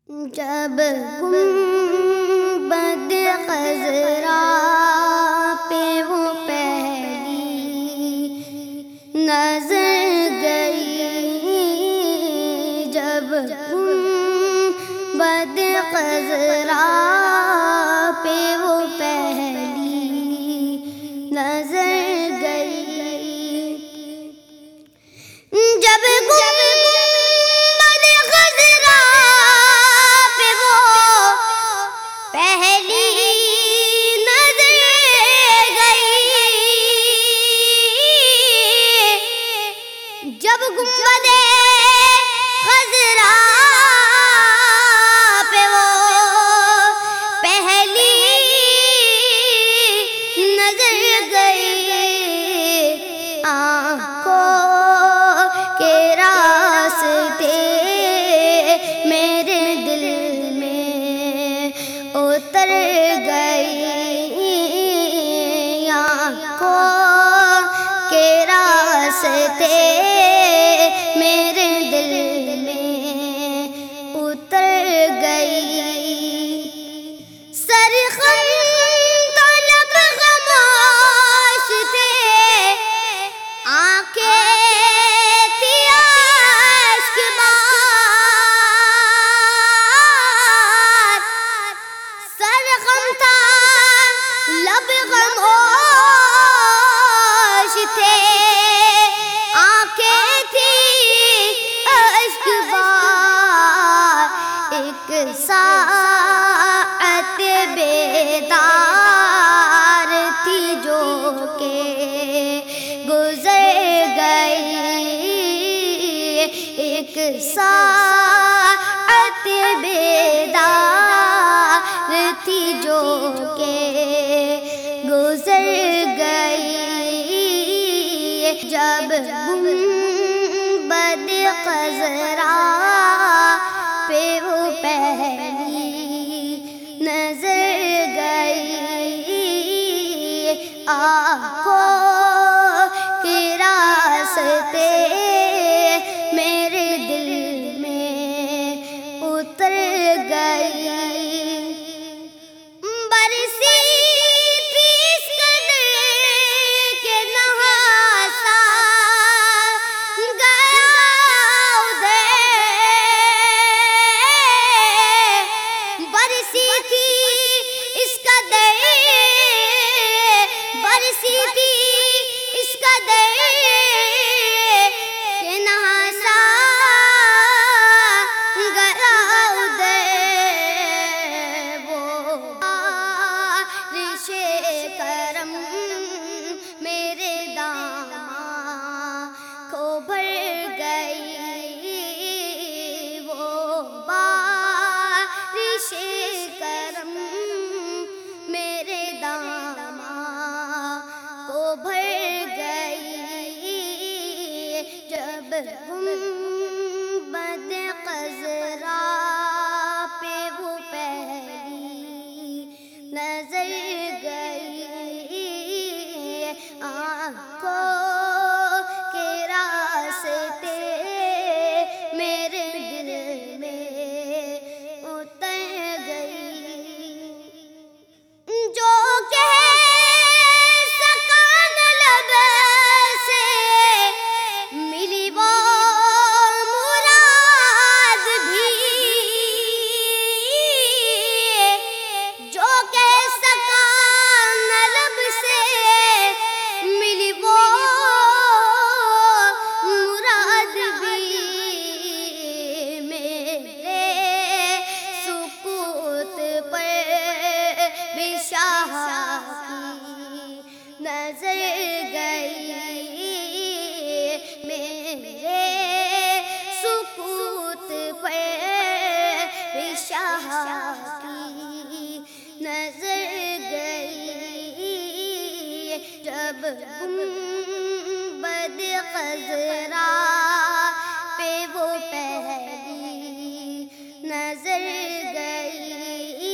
جب گنبد خضرا پہ وہ پہلی نظر گئی، جب گنبد خضرا پہ وہ پہلی نظر گئی، جب جب گنبد خضرا پہ وہ پہلی نظر گئی، آنکھوں کے راستے میرے دل میں اتر گئی، آنکھوں کے راستے میرے دل میں اتر گئی، سرخم تو لب خاموش تھے، آنکھیں تھی اشک بار، سرخم تھا لب خاموش تھے، ساعت بیدار تھی جو کہ گزر گئی، ایک ساعت بیدار تھی جو کہ گزر گئی، جب گنبد خضرا پہ وہ پہلی نظر گئی، آنکھوں کے راستے میرے دل میں اتر گئی، برسی تھی اس قدر کہ نہاسا گیا برسی تھی اس قدر، برسی تھی اس قدر کہ نہاسا گیا ادھر، وہ بارش کرم میرے داماں کو بھر گئی، وہ بارش کرم میرے داماں کو بھر گئی، جب گنبد خضرا پہ وہ پہلی نظر گئی، آنکھوں کے راستے میرے دل میں اتر گئی، جو کہہ سکا نہ لب سے ملی وہ مراد بھی، جو کہہ سکا نہ لب سے ملی وہ مراد بھی، میرے سکوت پر بھی شاہ کی نظر گئی، میرے سکوت پر بھی شاہ کی نظر گئی، جب گنبد خضرا پہ وہ پہلی نظر گئی،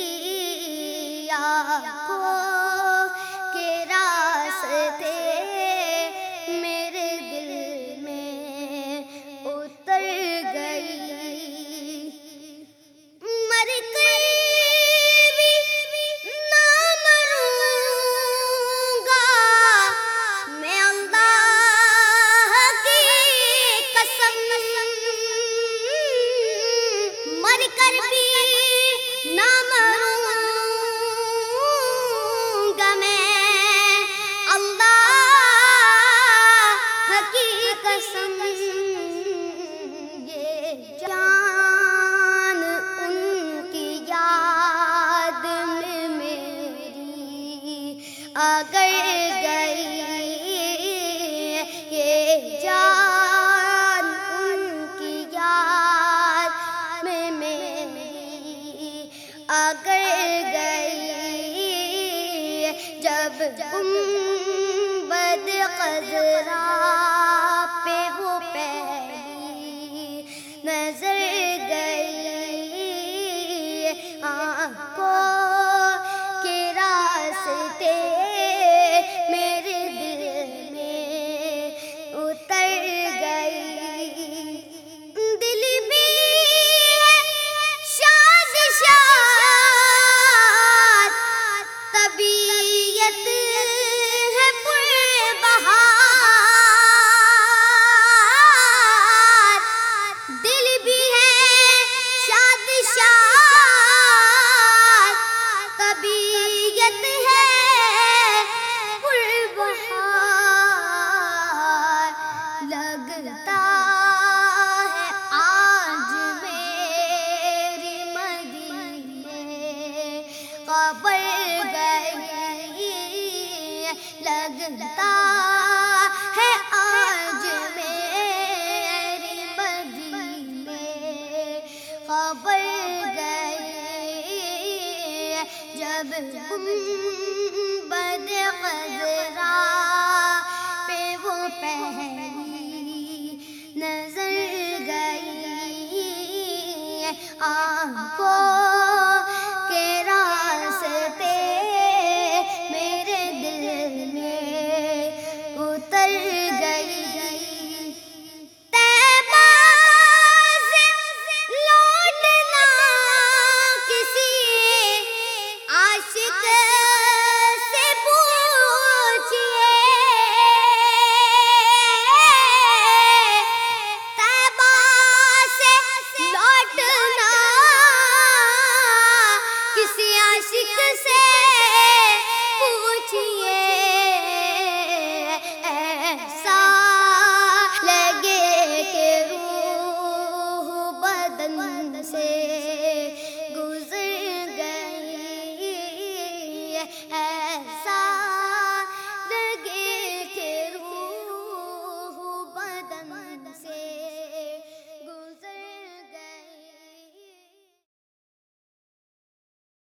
آنکھوں کے راستے میرے دل میں اتر گئی، اگر گئی جب گنبد خضرا پہ وہ پہلی نظر گئی، آنکھوں کے راستے میرے دل میں اتر گئی، دل بھی شاد شاد طبیعت ہے پربہار، دل بھی ہے شاد شاد طبیعت ہے پربہار، لگتا ہے آج میری مدینے خبر گئی، لگتا ہے آج میری مدینے خبر گئی، جب گنبد خضرا پہ وہ پہلی نظر گئی، آنکھوں کے راستے میرے دل میں اتر گئی، طیبہ سے لوٹنا کسی عاشق سے پوچھئے، طیبہ سے لوٹنا کسی عاشق سے پوچھئے، ایسا لگے کہ روح بدن سے گزر گئی،